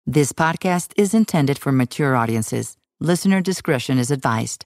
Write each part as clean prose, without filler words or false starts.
This podcast is intended for mature audiences. Listener discretion is advised.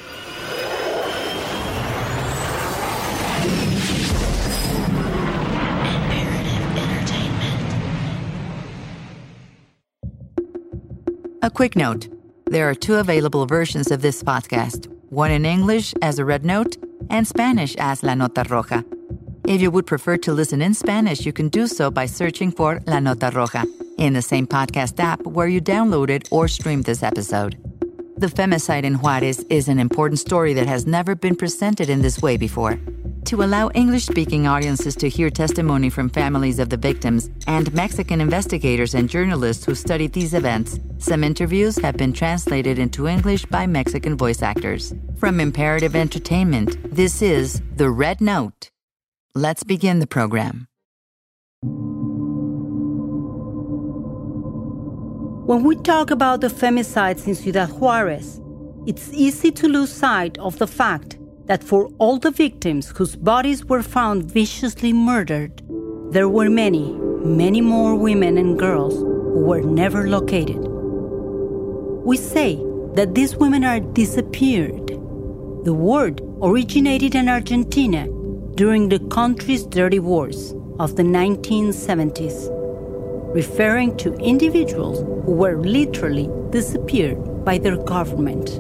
A quick note. There are 2 available versions of this podcast, one in English as a red note and Spanish as La Nota Roja. If you would prefer to listen in Spanish, you can do so by searching for La Nota Roja in the same podcast app where you downloaded or streamed this episode. The femicide in Juarez is an important story that has never been presented in this way before. To allow English-speaking audiences to hear testimony from families of the victims and Mexican investigators and journalists who studied these events, some interviews have been translated into English by Mexican voice actors. From Imperative Entertainment, this is The Red Note. Let's begin the program. When we talk about the femicides in Ciudad Juarez, it's easy to lose sight of the fact that for all the victims whose bodies were found viciously murdered, there were many, many more women and girls who were never located. We say that these women are disappeared. The word originated in Argentina during the country's dirty wars of the 1970s, referring to individuals who were literally disappeared by their government.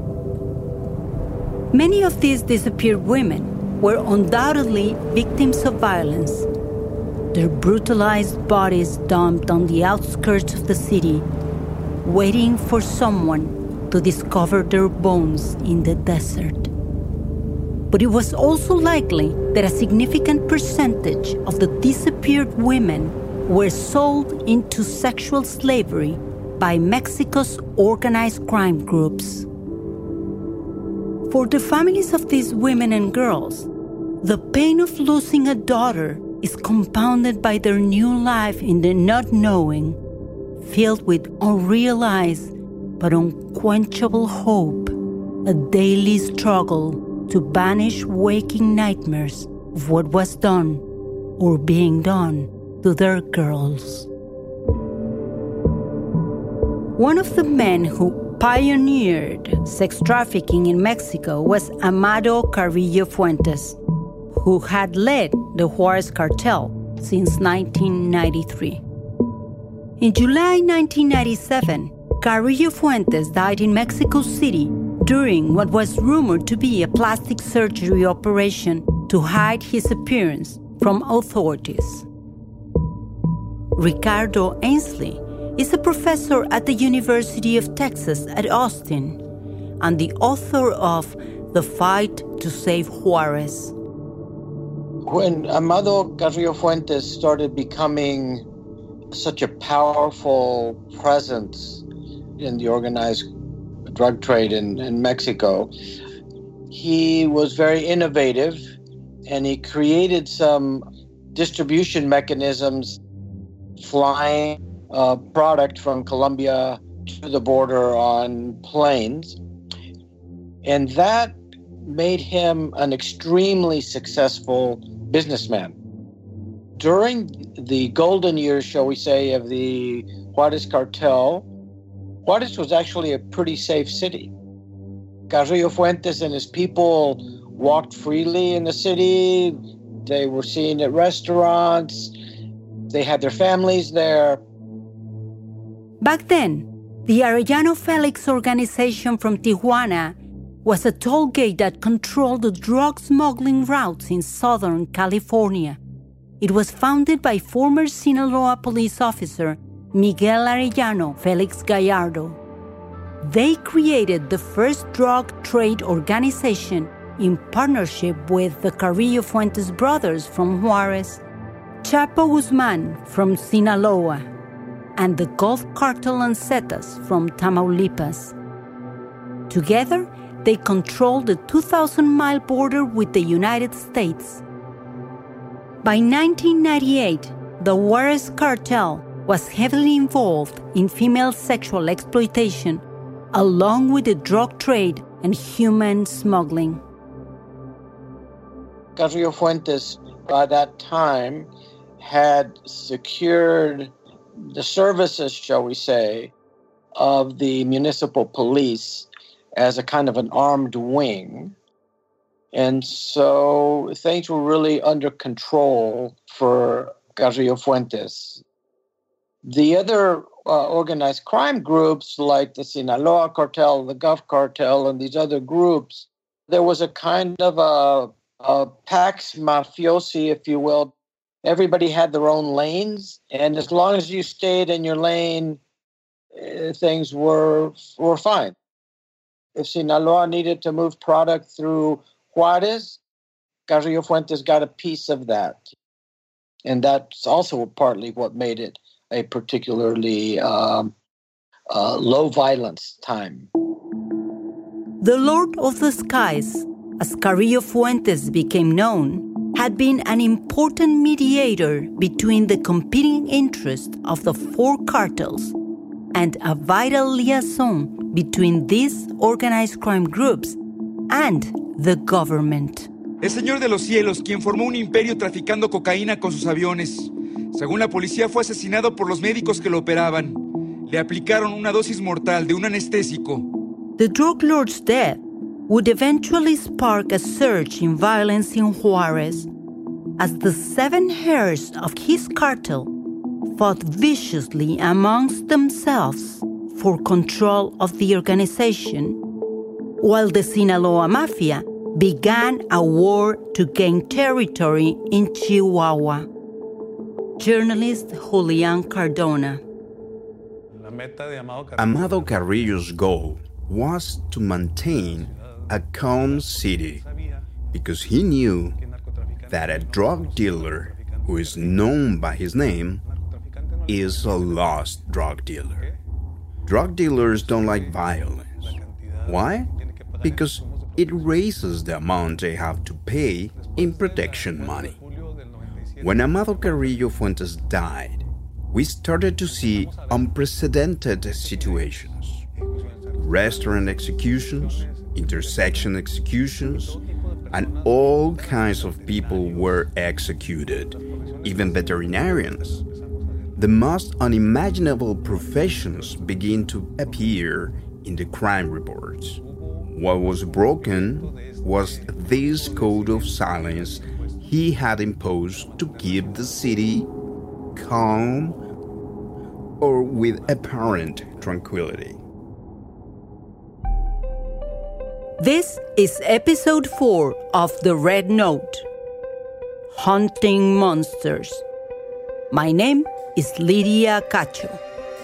Many of these disappeared women were undoubtedly victims of violence, their brutalized bodies dumped on the outskirts of the city, waiting for someone to discover their bones in the desert. But it was also likely that a significant percentage of the disappeared women were sold into sexual slavery by Mexico's organized crime groups. For the families of these women and girls, the pain of losing a daughter is compounded by their new life in the not knowing, filled with unrealized but unquenchable hope, a daily struggle to banish waking nightmares of what was done or being done to their girls. One of the men who pioneered sex trafficking in Mexico was Amado Carrillo Fuentes, who had led the Juarez cartel since 1993. In July 1997, Carrillo Fuentes died in Mexico City during what was rumored to be a plastic surgery operation to hide his appearance from authorities. Ricardo Ainsley is a professor at the University of Texas at Austin and the author of The Fight to Save Juarez. When Amado Carrillo Fuentes started becoming such a powerful presence in the organized drug trade in Mexico, he was very innovative and he created some distribution mechanisms, flying product from Colombia to the border on planes. And that made him an extremely successful businessman. During the golden years, shall we say, of the Juarez cartel, Juarez was actually a pretty safe city. Carrillo Fuentes and his people walked freely in the city. They were seen at restaurants. They had their families there. Back then, the Arellano Felix organization from Tijuana was a toll gate that controlled the drug smuggling routes in Southern California. It was founded by former Sinaloa police officer Miguel Arellano Felix Gallardo. They created the first drug trade organization in partnership with the Carrillo Fuentes brothers from Juarez, Chapo Guzman from Sinaloa, and the Gulf Cartel and Zetas from Tamaulipas. Together, they controlled the 2,000-mile border with the United States. By 1998, the Juarez cartel was heavily involved in female sexual exploitation, along with the drug trade and human smuggling. Carrillo Fuentes, by that time, had secured the services, shall we say, of the municipal police as a kind of an armed wing. And so things were really under control for Carrillo Fuentes. The other organized crime groups like the Sinaloa cartel, the Gulf cartel, and these other groups, there was a kind of a pax mafiosi, if you will. Everybody had their own lanes, and as long as you stayed in your lane, things were fine. If Sinaloa needed to move product through Juarez, Carrillo Fuentes got a piece of that. And that's also partly what made it a particularly low violence time. The Lord of the Skies, as Carrillo Fuentes became known, had been an important mediator between the competing interests of the four cartels and a vital liaison between these organized crime groups and the government. El Señor de los Cielos, quien formó un imperio traficando cocaína con sus aviones. Según la policía, fue asesinado por los médicos que lo operaban. Le aplicaron una dosis mortal de un anestésico. The drug lord's death would eventually spark a surge in violence in Juarez as the 7 heirs of his cartel fought viciously amongst themselves for control of the organization, while the Sinaloa Mafia began a war to gain territory in Chihuahua. Journalist Julian Cardona. Amado Carrillo's goal was to maintain a calm city because he knew that a drug dealer who is known by his name is a lost drug dealer. Drug dealers don't like violence. Why? Because it raises the amount they have to pay in protection money. When Amado Carrillo Fuentes died, we started to see unprecedented situations. Restaurant executions, intersection executions, and all kinds of people were executed, even veterinarians. The most unimaginable professions begin to appear in the crime reports. What was broken was this code of silence he had imposed to keep the city calm or with apparent tranquility. This is episode 4 of The Red Note, Hunting Monsters. My name is Lydia Cacho.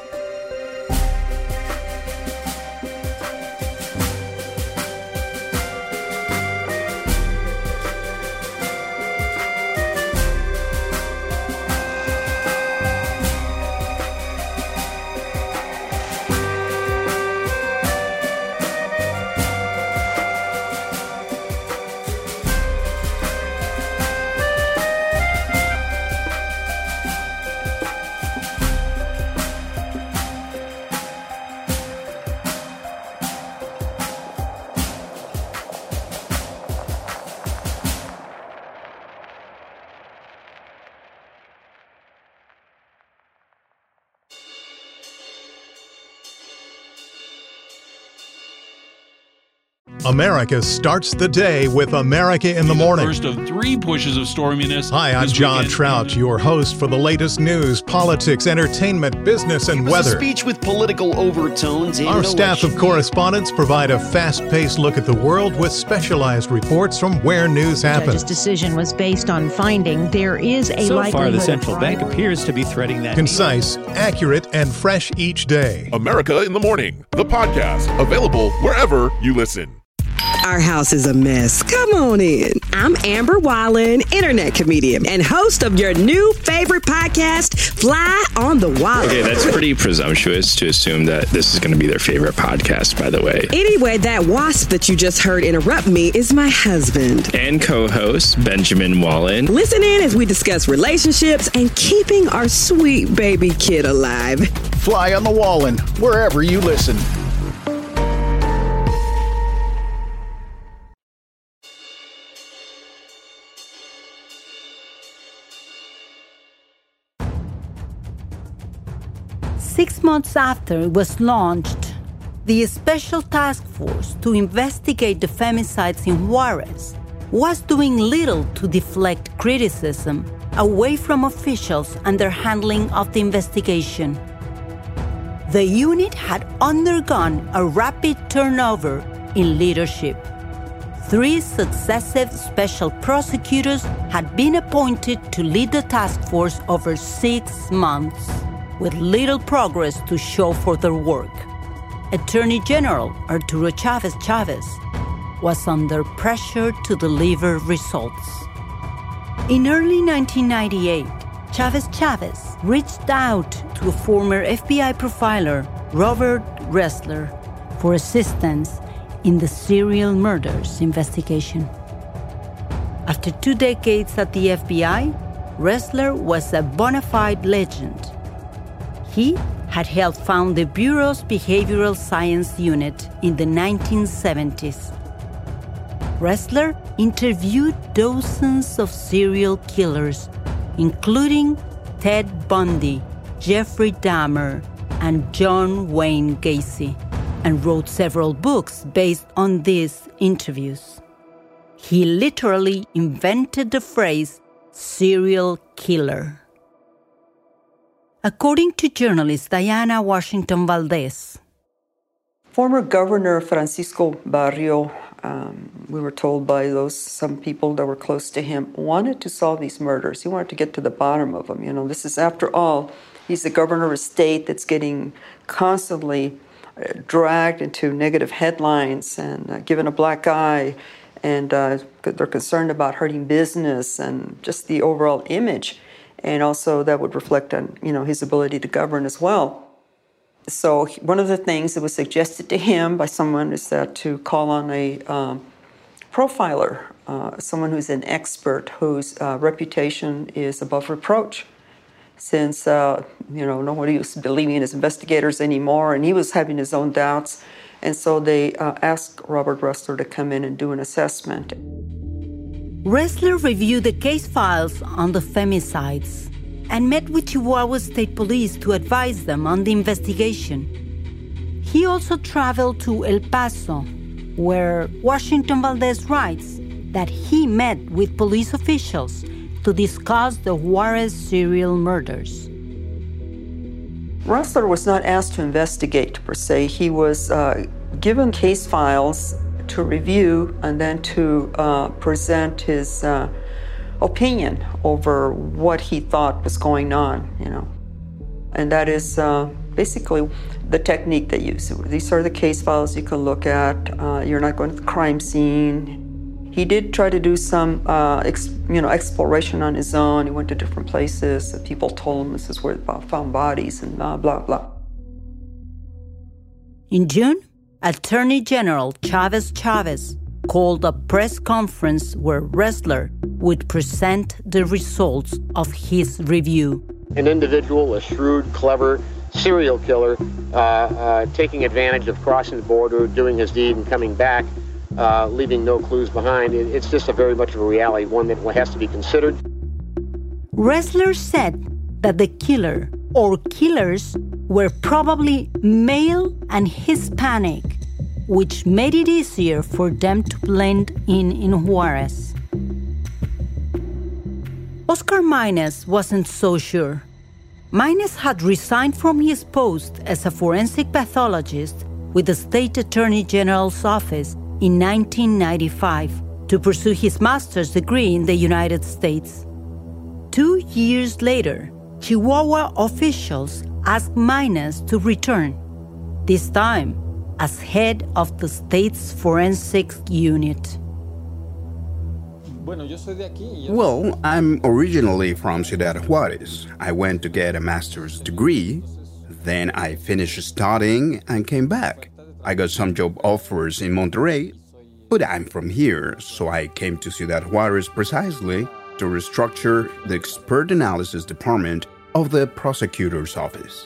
America starts the day with America in the Morning. First of 3 pushes of storminess. Hi, I'm John Trout, your host for the latest news, politics, entertainment, business, and weather. A speech with political overtones. Our staff of correspondents provide a fast-paced look at the world with specialized reports from where news happens. The judge's decision was based on finding there is a likelihood. So far, the central bank appears to be threading that. Concise, accurate, and fresh each day. America in the Morning, the podcast, available wherever you listen. Our house is a mess. Come on in. I'm Amber Wallen, internet comedian and host of your new favorite podcast, Fly on the Wallen. Okay, that's pretty presumptuous to assume that this is going to be their favorite podcast, by the way. Anyway, that wasp that you just heard interrupt me is my husband. And co-host, Benjamin Wallen. Listen in as we discuss relationships and keeping our sweet baby kid alive. Fly on the Wallen, wherever you listen. 6 months after it was launched, the Special Task Force to investigate the femicides in Juarez was doing little to deflect criticism away from officials and their handling of the investigation. The unit had undergone a rapid turnover in leadership. 3 successive special prosecutors had been appointed to lead the task force over 6 months, with little progress to show for their work. Attorney General Arturo Chávez Chávez was under pressure to deliver results. In early 1998, Chávez Chávez reached out to a former FBI profiler, Robert Ressler, for assistance in the serial murders investigation. After 2 decades at the FBI, Ressler was a bona fide legend. He had helped found the Bureau's Behavioral Science Unit in the 1970s. Ressler interviewed dozens of serial killers, including Ted Bundy, Jeffrey Dahmer, and John Wayne Gacy, and wrote several books based on these interviews. He literally invented the phrase serial killer. According to journalist Diana Washington Valdez, former Governor Francisco Barrio, we were told by some people that were close to him, wanted to solve these murders. He wanted to get to the bottom of them. You know, this is, after all, he's the governor of a state that's getting constantly dragged into negative headlines and given a black eye, and they're concerned about hurting business and just the overall image, and also that would reflect on, you know, his ability to govern as well. So one of the things that was suggested to him by someone is that to call on a profiler, someone who's an expert, whose reputation is above reproach, since nobody was believing in his investigators anymore, and he was having his own doubts. And so they asked Robert Ressler to come in and do an assessment. Ressler reviewed the case files on the femicides and met with Chihuahua State Police to advise them on the investigation. He also traveled to El Paso, where Washington Valdez writes that he met with police officials to discuss the Juarez serial murders. Ressler was not asked to investigate, per se. He was given case files to review and then to present his opinion over what he thought was going on, you know. And that is basically the technique they use. These are the case files you can look at. You're not going to the crime scene. He did try to do some, exploration on his own. He went to different places. People told him this is where they found bodies and blah, blah, blah. In June, Attorney General Chávez Chávez called a press conference where Ressler would present the results of his review. An individual, a shrewd, clever serial killer, taking advantage of crossing the border, doing his deed and coming back, leaving no clues behind. It's just a very much of a reality, one that has to be considered. Ressler said that the killer or killers were probably male and Hispanic, which made it easier for them to blend in Juarez. Oscar Maynez wasn't so sure. Maynez had resigned from his post as a forensic pathologist with the State Attorney General's office in 1995 to pursue his master's degree in the United States. 2 years later, Chihuahua officials asked Maynez to return, this time as head of the state's forensics unit. Well, I'm originally from Ciudad Juarez. I went to get a master's degree. Then I finished studying and came back. I got some job offers in Monterrey, but I'm from here, so I came to Ciudad Juarez precisely to restructure the expert analysis department of the prosecutor's office.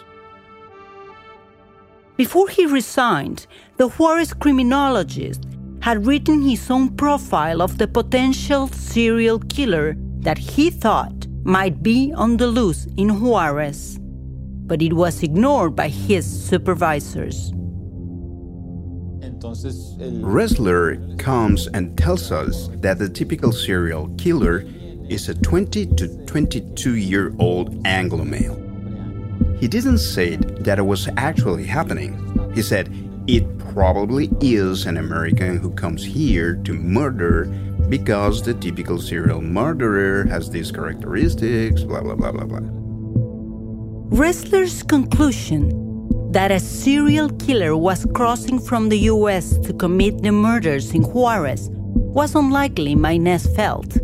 Before he resigned, the Juarez criminologist had written his own profile of the potential serial killer that he thought might be on the loose in Juarez. but it was ignored by his supervisors. Ressler comes and tells us that the typical serial killer is a 20 to 22-year-old Anglo male. He didn't say that it was actually happening. He said it probably is an American who comes here to murder because the typical serial murderer has these characteristics, blah, blah, blah, blah, blah. Ressler's conclusion that a serial killer was crossing from the U.S. to commit the murders in Juarez was unlikely, Maynez felt.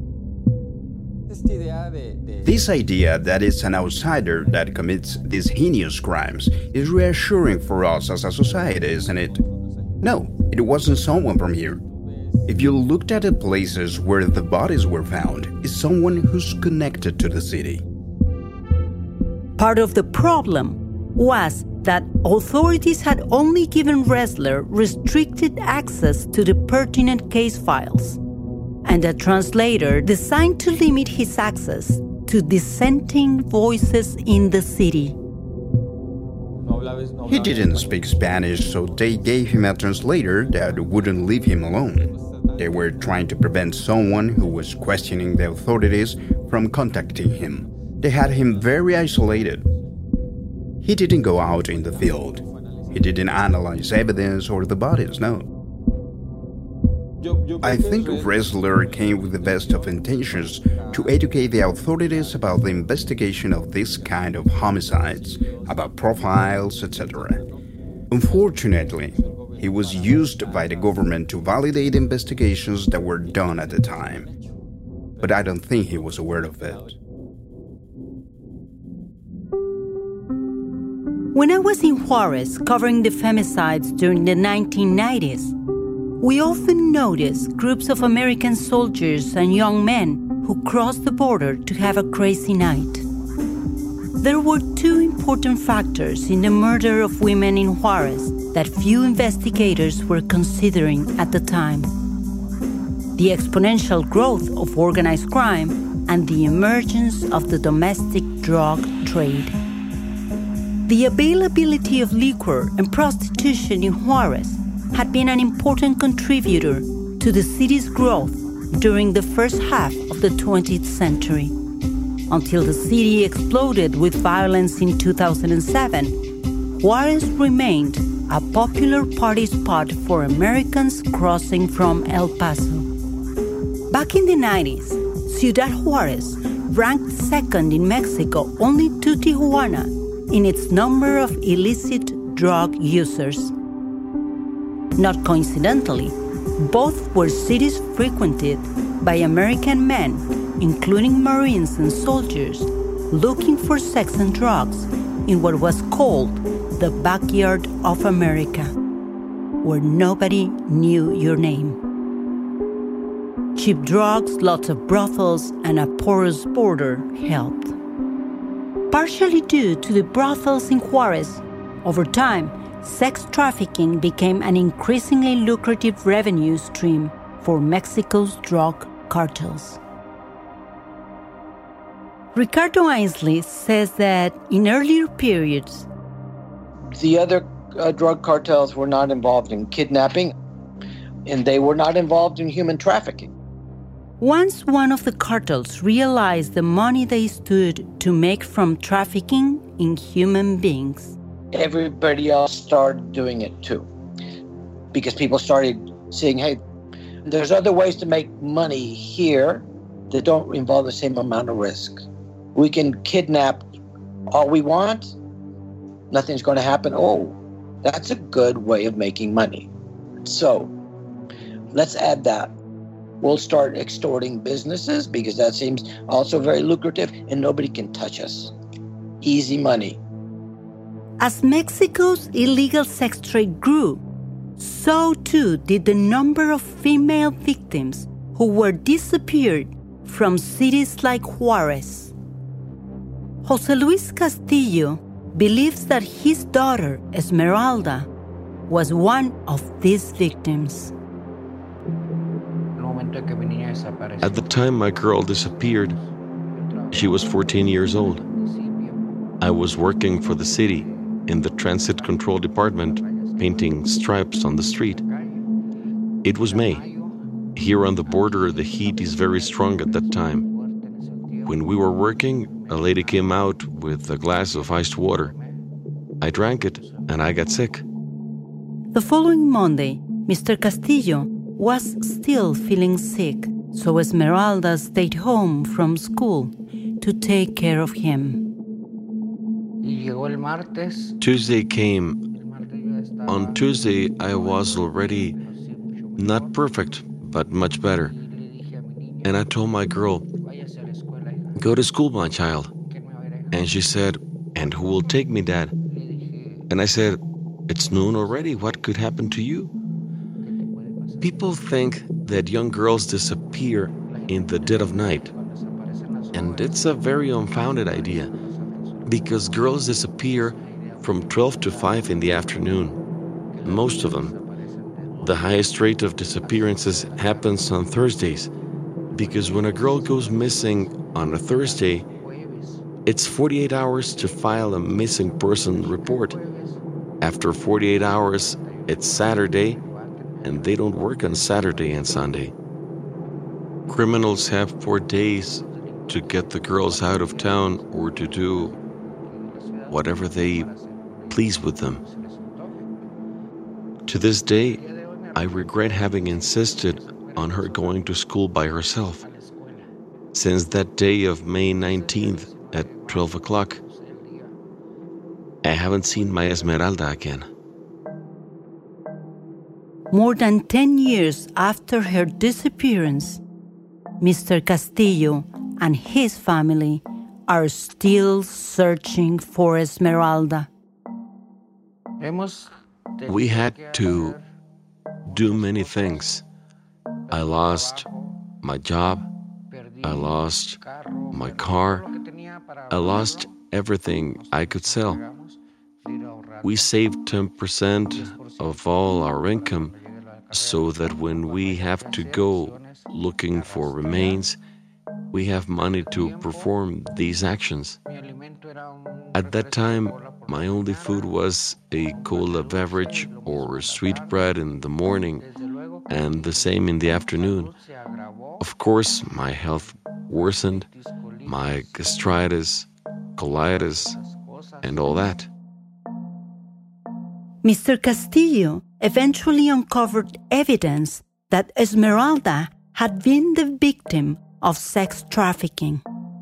This idea that it's an outsider that commits these heinous crimes is reassuring for us as a society, isn't it? No, it wasn't someone from here. If you looked at the places where the bodies were found, it's someone who's connected to the city. Part of the problem was that authorities had only given Ressler restricted access to the pertinent case files, and a translator designed to limit his access to dissenting voices in the city. He didn't speak Spanish, so they gave him a translator that wouldn't leave him alone. They were trying to prevent someone who was questioning the authorities from contacting him. They had him very isolated. He didn't go out in the field. He didn't analyze evidence or the bodies, no. I think Ressler came with the best of intentions to educate the authorities about the investigation of this kind of homicides, about profiles, etc. Unfortunately, he was used by the government to validate investigations that were done at the time. But I don't think he was aware of it. When I was in Juarez covering the femicides during the 1990s, we often noticed groups of American soldiers and young men who crossed the border to have a crazy night. There were two important factors in the murder of women in Juarez that few investigators were considering at the time: the exponential growth of organized crime and the emergence of the domestic drug trade. The availability of liquor and prostitution in Juarez had been an important contributor to the city's growth during the first half of the 20th century. Until the city exploded with violence in 2007, Juarez remained a popular party spot for Americans crossing from El Paso. Back in the 90s, Ciudad Juarez ranked second in Mexico only to Tijuana in its number of illicit drug users. Not coincidentally, both were cities frequented by American men, including Marines and soldiers, looking for sex and drugs in what was called the backyard of America, where nobody knew your name. Cheap drugs, lots of brothels, and a porous border helped. Partially due to the brothels in Juarez, over time, sex trafficking became an increasingly lucrative revenue stream for Mexico's drug cartels. Ricardo Ainsley says that in earlier periods, the other drug cartels were not involved in kidnapping, and they were not involved in human trafficking. Once one of the cartels realized the money they stood to make from trafficking in human beings, everybody else started doing it too. Because people started seeing, hey, there's other ways to make money here that don't involve the same amount of risk. We can kidnap all we want. Nothing's going to happen. Oh, that's a good way of making money. So let's add that. We'll start extorting businesses because that seems also very lucrative and nobody can touch us. Easy money. As Mexico's illegal sex trade grew, so too did the number of female victims who were disappeared from cities like Juarez. Jose Luis Castillo believes that his daughter, Esmeralda, was one of these victims. At the time my girl disappeared, she was 14 years old. I was working for the city in the transit control department, painting stripes on the street. It was May. Here on the border, the heat is very strong at that time. When we were working, a lady came out with a glass of iced water. I drank it, and I got sick. The following Monday, Mr. Castillo was still feeling sick, so Esmeralda stayed home from school to take care of him. Tuesday came. On Tuesday, I was already not perfect, but much better. And I told my girl, "Go to school, my child." And she said, "And who will take me, Dad?" And I said, "It's noon already. What could happen to you?" People think that young girls disappear in the dead of night. And it's a very unfounded idea, because girls disappear from 12 to 5 in the afternoon. Most of them. The highest rate of disappearances happens on Thursdays, because when a girl goes missing on a Thursday, it's 48 hours to file a missing person report. After 48 hours, it's Saturday, and they don't work on Saturday and Sunday. Criminals have 4 days to get the girls out of town or to do whatever they please with them. To this day, I regret having insisted on her going to school by herself. Since that day of May 19th at 12 o'clock, I haven't seen my Esmeralda again. More than 10 years after her disappearance, Mr. Castillo and his family are still searching for Esmeralda. We had to do many things. I lost my job. I lost my car. I lost everything I could sell. We saved 10% of all our income so that when we have to go looking for remains, we have money to perform these actions. At that time, my only food was a cola beverage or sweet bread in the morning and the same in the afternoon. Of course, my health worsened, my gastritis, colitis, and all that. Mr. Castillo eventually uncovered evidence that Esmeralda had been the victim of sex trafficking.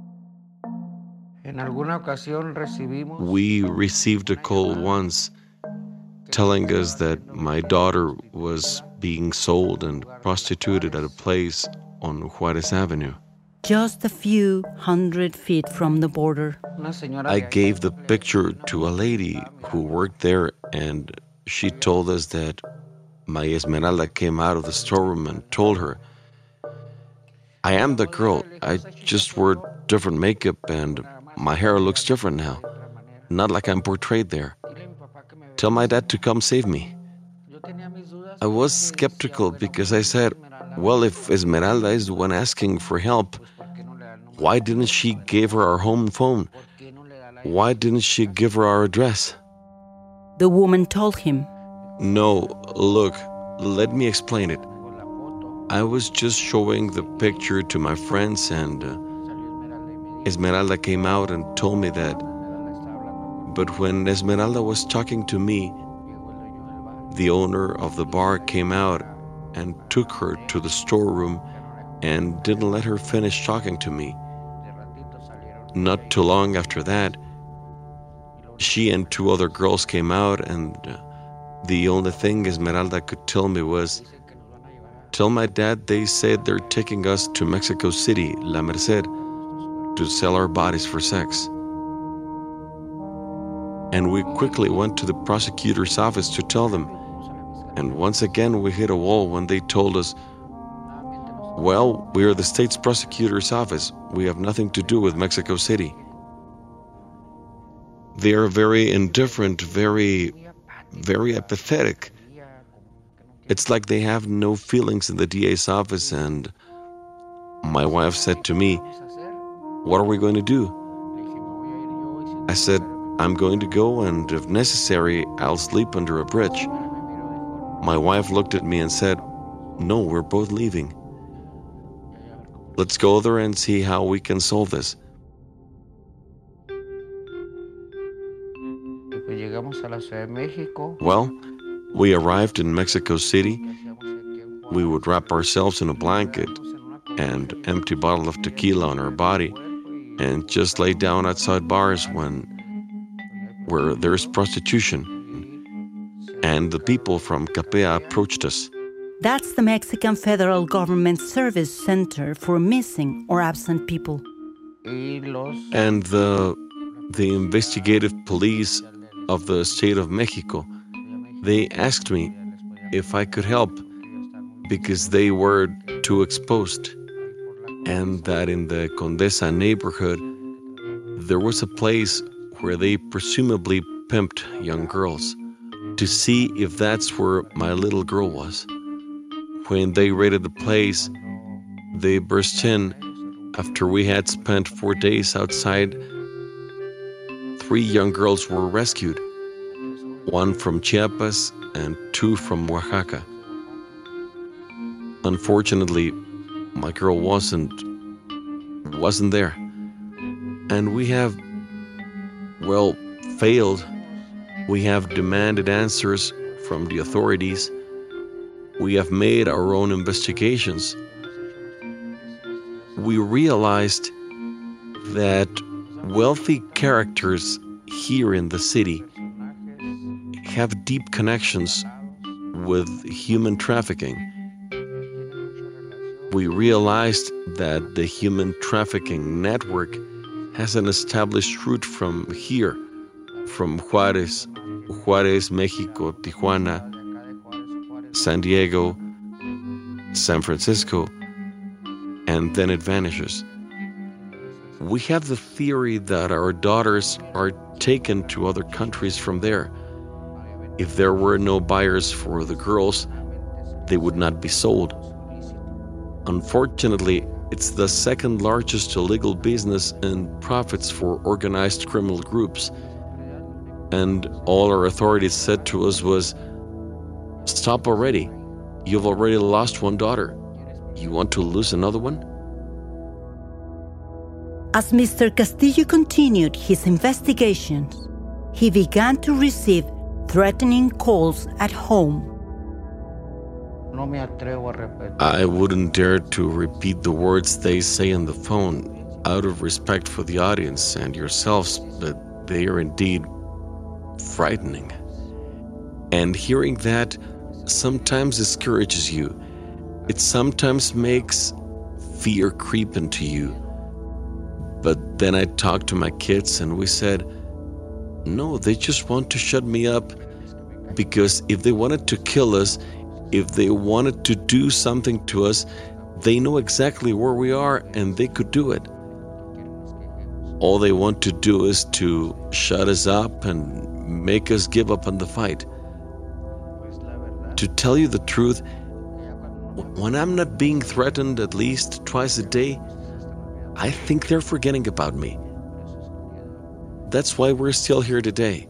We received a call once telling us that my daughter was being sold and prostituted at a place on Juarez Avenue. Just a few 100 feet from the border. I gave the picture to a lady who worked there, and she told us that my Esmeralda came out of the storeroom and told her, "I am the girl. I just wore different makeup and my hair looks different now. Not like I'm portrayed there. Tell my dad to come save me." I was skeptical because I said, well, if Esmeralda is the one asking for help, why didn't she give her our home phone? Why didn't she give her our address? The woman told him, "No, look, let me explain it. I was just showing the picture to my friends and Esmeralda came out and told me that. But when Esmeralda was talking to me, the owner of the bar came out and took her to the storeroom and didn't let her finish talking to me. Not too long after that, she and 2 other girls came out, and the only thing Esmeralda could tell me was, 'Tell my dad they said they're taking us to Mexico City, La Merced, to sell our bodies for sex.' And we quickly went to the prosecutor's office to tell them. And once again we hit a wall when they told us, 'Well, we are the state's prosecutor's office. We have nothing to do with Mexico City.' They are very indifferent, very apathetic. It's like they have no feelings in the DA's office, and my wife said to me, 'What are we going to do?' I said, I'm going to go, and if necessary, I'll sleep under a bridge. My wife looked at me and said, "No, we're both leaving. Let's go there and see how we can solve this." Well, we arrived in Mexico City. We would wrap ourselves in a blanket and empty bottle of tequila on our body and just lay down outside bars where there's prostitution. And the people from Capea approached us. That's the Mexican federal government service center for missing or absent people. And the investigative police of the state of Mexico, they asked me if I could help because they were too exposed, and that in the Condesa neighborhood there was a place where they presumably pimped young girls, to see if that's where my little girl was. When they raided the place, they burst in after we had spent 4 days outside. 3 young girls were rescued, 1 from Chiapas and 2 from Oaxaca. Unfortunately, my girl wasn't there. And we have, failed. We have demanded answers from the authorities. We have made our own investigations. We realized that wealthy characters here in the city have deep connections with human trafficking. We realized that the human trafficking network has an established route from here, from Juárez, Mexico, Tijuana, San Diego, San Francisco, and then it vanishes. We have the theory that our daughters are taken to other countries from there. If there were no buyers for the girls, they would not be sold. Unfortunately, it's the second largest illegal business and profits for organized criminal groups. And all our authorities said to us was, "Stop already. You've already lost 1 daughter. You want to lose another one?" As Mr. Castillo continued his investigations, he began to receive threatening calls at home. I wouldn't dare to repeat the words they say on the phone out of respect for the audience and yourselves, but they are indeed frightening. And hearing that sometimes discourages you. It sometimes makes fear creep into you. But then I talked to my kids and we said, no, they just want to shut me up, because if they wanted to kill us, if they wanted to do something to us, they know exactly where we are and they could do it. All they want to do is to shut us up and make us give up on the fight. To tell you the truth, when I'm not being threatened at least twice a day, I think they're forgetting about me. That's why we're still here today.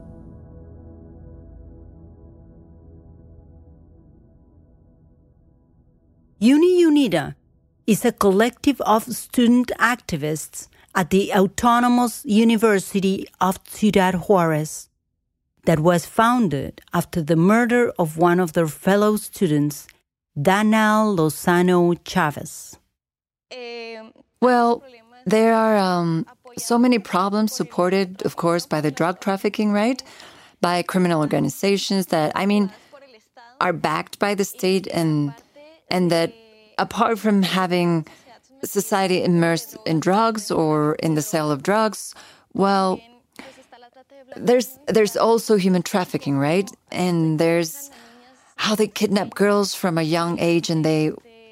UniUnida is a collective of student activists at the Autonomous University of Ciudad Juárez that was founded after the murder of one of their fellow students, Danal Lozano Chavez. Well, there are so many problems supported, of course, by the drug trafficking, right? By criminal organizations that, are backed by the state and that apart from having society immersed in drugs or in the sale of drugs, well, there's also human trafficking, right? And there's how they kidnap girls from a young age and they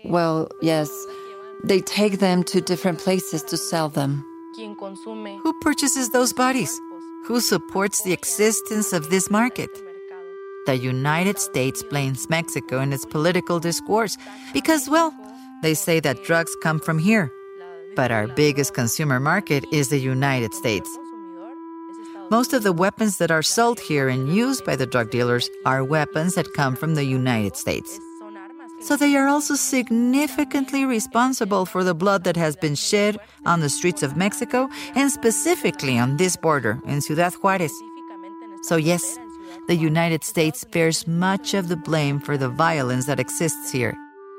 take them to different places to sell them. Who purchases those bodies? Who supports the existence of this market? The United States blames Mexico in its political discourse because, they say that drugs come from here. But our biggest consumer market is the United States. Most of the weapons that are sold here and used by the drug dealers are weapons that come from the United States. So they are also significantly responsible for the blood that has been shed on the streets of Mexico and specifically on this border in Ciudad Juárez. So yes, the United States bears much of the blame for the violence that exists here.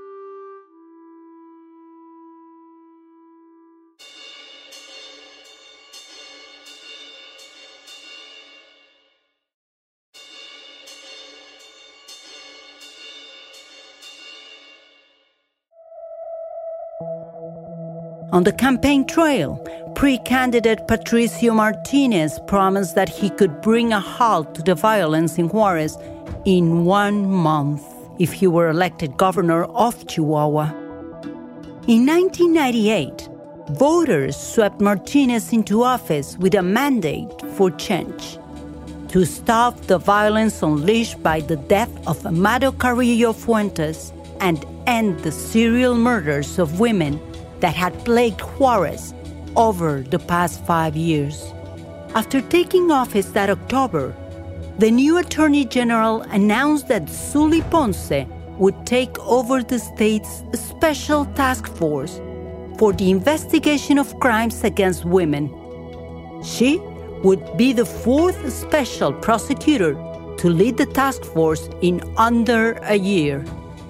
On the campaign trail, pre-candidate Patricio Martinez promised that he could bring a halt to the violence in Juárez in 1 month if he were elected governor of Chihuahua. In 1998, voters swept Martinez into office with a mandate for change to stop the violence unleashed by the death of Amado Carrillo Fuentes and end the serial murders of women that had plagued Juárez over the past 5 years. After taking office that October, the new Attorney General announced that Sully Ponce would take over the state's Special Task Force for the investigation of crimes against women. She would be the fourth special prosecutor to lead the task force in under a year.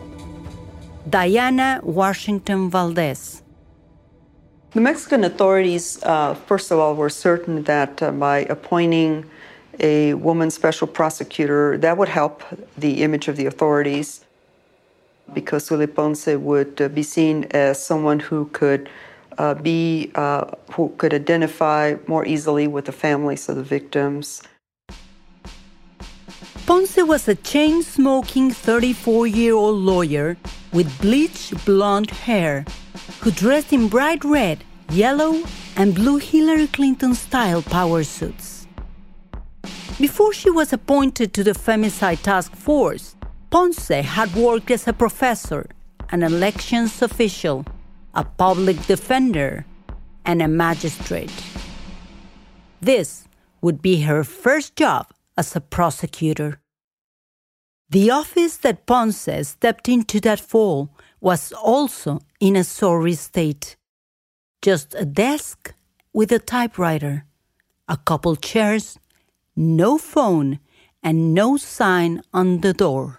Diana Washington Valdez. The Mexican authorities, first of all, were certain that by appointing a woman special prosecutor, that would help the image of the authorities, because Sully Ponce would be seen as someone who could identify more easily with the families of the victims. Ponce was a chain-smoking 34-year-old lawyer with bleached blonde hair who dressed in bright red, yellow, and blue Hillary Clinton-style power suits. Before she was appointed to the Femicide Task Force, Ponce had worked as a professor, an elections official, a public defender, and a magistrate. This would be her first job as a prosecutor. The office that Ponce stepped into that fall was also in a sorry state. Just a desk with a typewriter, a couple chairs, no phone, and no sign on the door.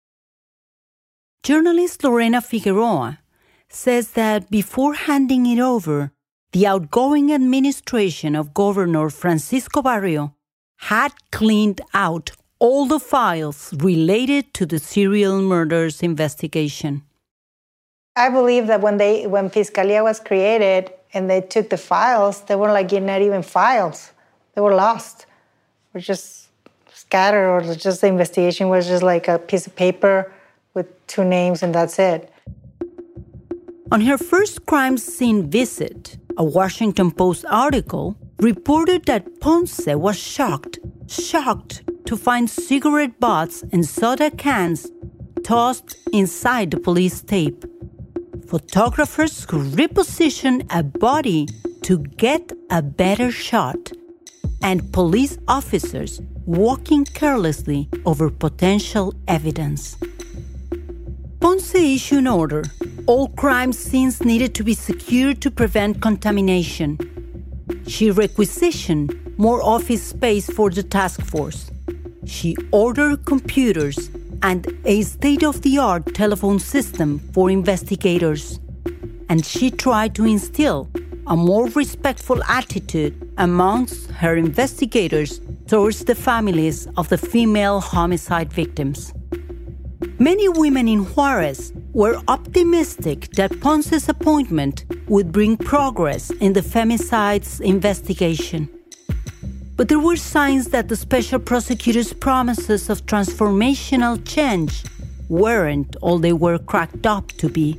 Journalist Lorena Figueroa says that before handing it over, the outgoing administration of Governor Francisco Barrio had cleaned out all the files related to the serial murders investigation. I believe that when Fiscalia was created and they took the files, they were like not even files. They were lost. Or just scattered, or just the investigation was just like a piece of paper with 2 names and that's it. On her first crime scene visit, a Washington Post article reported that Ponce was shocked to find cigarette butts and soda cans tossed inside the police tape. Photographers who repositioned a body to get a better shot, and police officers walking carelessly over potential evidence. Ponce issued an order. All crime scenes needed to be secured to prevent contamination. She requisitioned more office space for the task force. She ordered computers and a state-of-the-art telephone system for investigators. And she tried to instill a more respectful attitude amongst her investigators towards the families of the female homicide victims. Many women in Juárez were optimistic that Ponce's appointment would bring progress in the femicides investigation. But there were signs that the special prosecutor's promises of transformational change weren't all they were cracked up to be.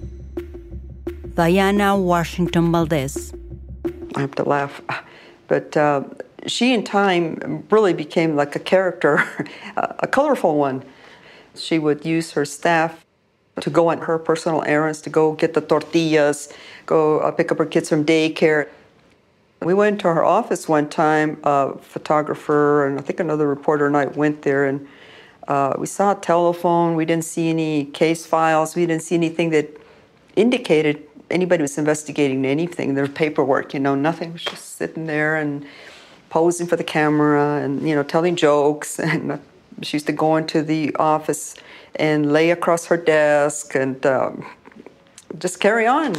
Diana Washington Valdez. I have to laugh. But she, in time, really became like a character, a colorful one. She would use her staff to go on her personal errands, to go get the tortillas, go pick up her kids from daycare. We went to her office one time, a photographer and I think another reporter and I went there, and we saw a telephone. We didn't see any case files. We didn't see anything that indicated anybody was investigating anything. Their paperwork, nothing. Was just sitting there and posing for the camera and, telling jokes. And she used to go into the office and lay across her desk and just carry on,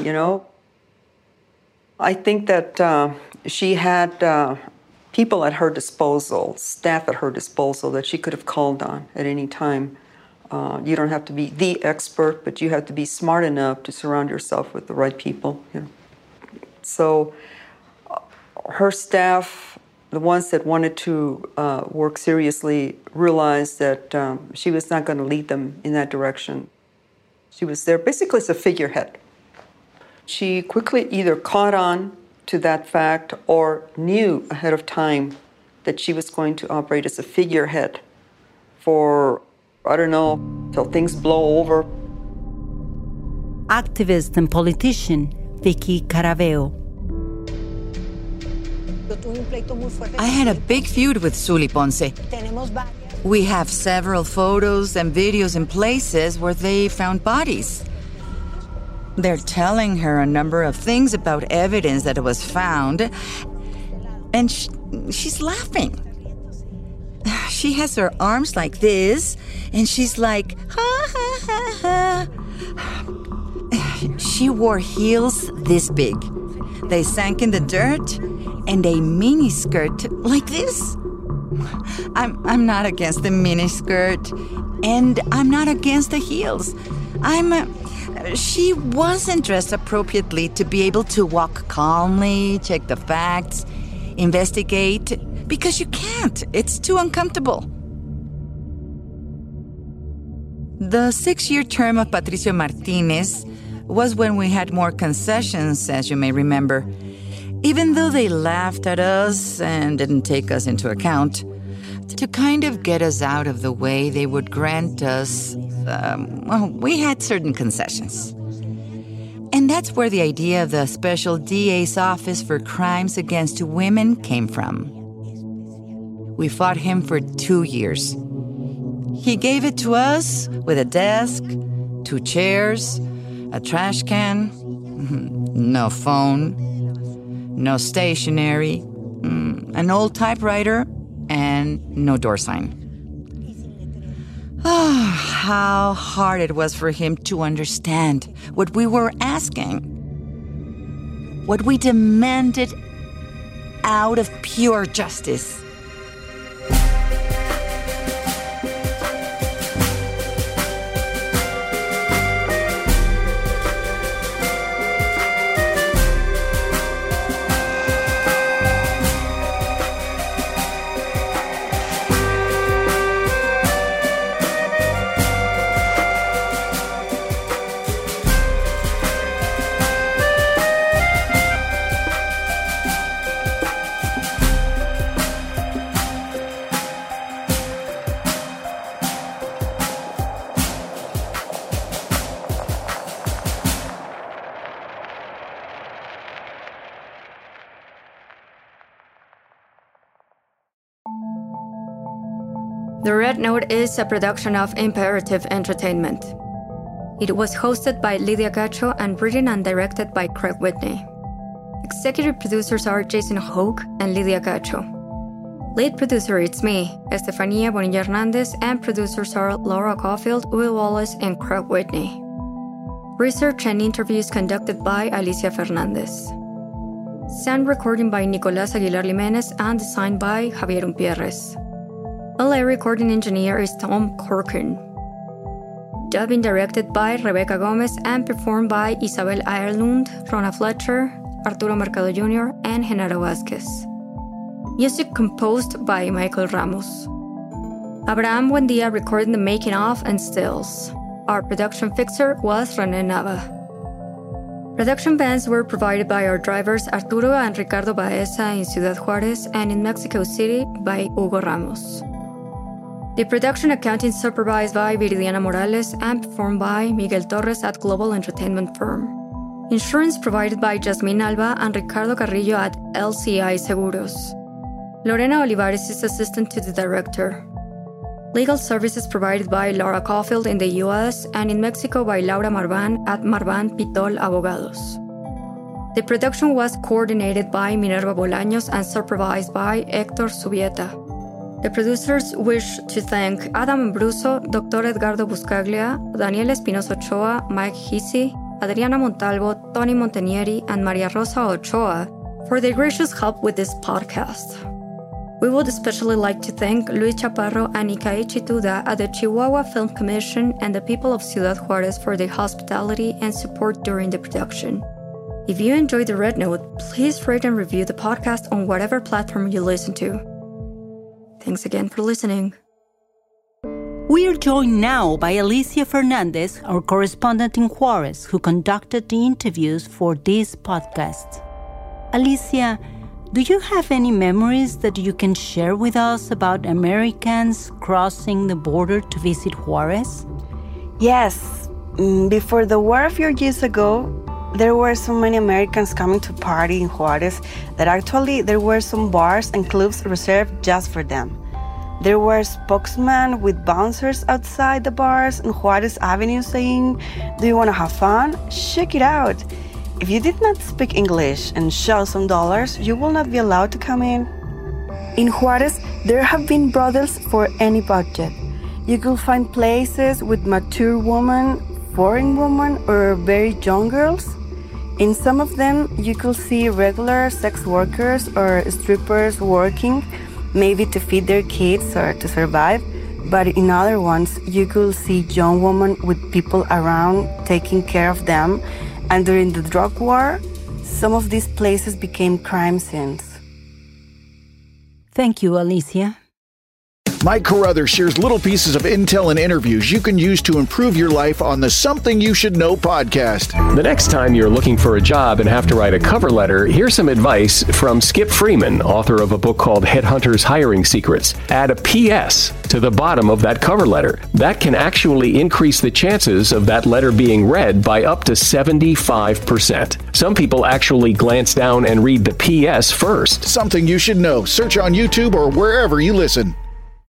I think that she had people at her disposal, staff at her disposal that she could have called on at any time. You don't have to be the expert, but you have to be smart enough to surround yourself with the right people. So her staff, the ones that wanted to work seriously, realized that she was not going to lead them in that direction. She was there basically as a figurehead. She quickly either caught on to that fact or knew ahead of time that she was going to operate as a figurehead for, I don't know, till things blow over. Activist and politician Vicky Caraveo. I had a big feud with Zuli Ponce. We have several photos and videos in places where they found bodies. They're telling her a number of things about evidence that was found, and she's laughing. She has her arms like this, and she's like, ha, ha, ha, ha. She wore heels this big. They sank in the dirt, and a mini skirt like this. I'm not against the mini skirt, and I'm not against the heels. She wasn't dressed appropriately to be able to walk calmly, check the facts, investigate, because you can't. It's too uncomfortable. The 6-year term of Patricio Martinez was when we had more concessions, as you may remember. Even though they laughed at us and didn't take us into account, to kind of get us out of the way, they would grant us, we had certain concessions. And that's where the idea of the Special DA's Office for Crimes Against Women came from. We fought him for 2 years. He gave it to us with a desk, 2 chairs, a trash can, no phone, no stationery, an old typewriter, and no door sign. Oh, how hard it was for him to understand what we were asking, what we demanded out of pure justice. The Red Note is a production of Imperative Entertainment. It was hosted by Lydia Cacho and written and directed by Craig Whitney. Executive producers are Jason Hoke and Lydia Cacho. Lead producer it's me, Estefania Bonilla Hernandez, and producers are Laura Caulfield, Will Wallace, and Craig Whitney. Research and interviews conducted by Alicia Fernandez. Sound recording by Nicolás Aguilar Jiménez and designed by Javier Umpierrez. LA recording engineer is Tom Corcoran. Dubbing directed by Rebecca Gomez and performed by Isabel Ireland, Rona Fletcher, Arturo Mercado Jr., and Genaro Vázquez. Music composed by Michael Ramos. Abraham Buendia recording the making of and stills. Our production fixer was René Nava. Production bands were provided by our drivers Arturo and Ricardo Baeza in Ciudad Juárez and in Mexico City by Hugo Ramos. The production accounting supervised by Viridiana Morales and performed by Miguel Torres at Global Entertainment Firm. Insurance provided by Jasmine Alba and Ricardo Carrillo at LCI Seguros. Lorena Olivares is assistant to the director. Legal services provided by Laura Caulfield in the US and in Mexico by Laura Marvan at Marvan Pitol Abogados. The production was coordinated by Minerva Bolaños and supervised by Héctor Subieta. The producers wish to thank Adam Abruzzo, Dr. Edgardo Buscaglia, Daniel Espinosa Ochoa, Mike Hisi, Adriana Montalvo, Tony Montanieri, and Maria Rosa Ochoa for their gracious help with this podcast. We would especially like to thank Luis Chaparro and Ikae Chituda at the Chihuahua Film Commission and the people of Ciudad Juárez for their hospitality and support during the production. If you enjoyed the Red Note, please rate and review the podcast on whatever platform you listen to. Thanks again for listening. We are joined now by Alicia Fernandez, our correspondent in Juárez, who conducted the interviews for this podcast. Alicia, do you have any memories that you can share with us about Americans crossing the border to visit Juárez? Yes. Before the war a few years ago, there were so many Americans coming to party in Juárez that actually there were some bars and clubs reserved just for them. There were spokesmen with bouncers outside the bars on Juárez Avenue saying, "Do you want to have fun? Check it out." If you did not speak English and show some dollars, you will not be allowed to come in. In Juárez, there have been brothels for any budget. You could find places with mature women, foreign women, or very young girls. In some of them, you could see regular sex workers or strippers working, maybe to feed their kids or to survive. But in other ones, you could see young women with people around taking care of them. And during the drug war, some of these places became crime scenes. Thank you, Alicia. Mike Carruthers shares little pieces of intel and interviews you can use to improve your life on the Something You Should Know podcast. The next time you're looking for a job and have to write a cover letter, here's some advice from Skip Freeman, author of a book called Headhunters Hiring Secrets. Add a PS to the bottom of that cover letter. That can actually increase the chances of that letter being read by up to 75%. Some people actually glance down and read the PS first. Something You Should Know. Search on YouTube or wherever you listen.